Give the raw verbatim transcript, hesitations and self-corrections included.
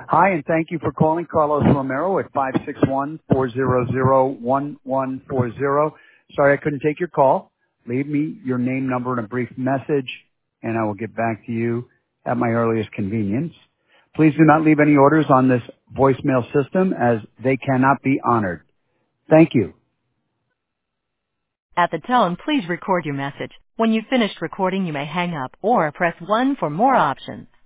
Hi, and thank you for calling Carlos Romero at five six one, four zero zero, one one four zero. Sorry I couldn't take your call. Leave me your name, number, and a brief message, and I will get back to you at my earliest convenience. Please do not leave any orders on this voicemail system as they cannot be honored. Thank you. At the tone, please record your message. When you've finished recording, you may hang up or press one for more options.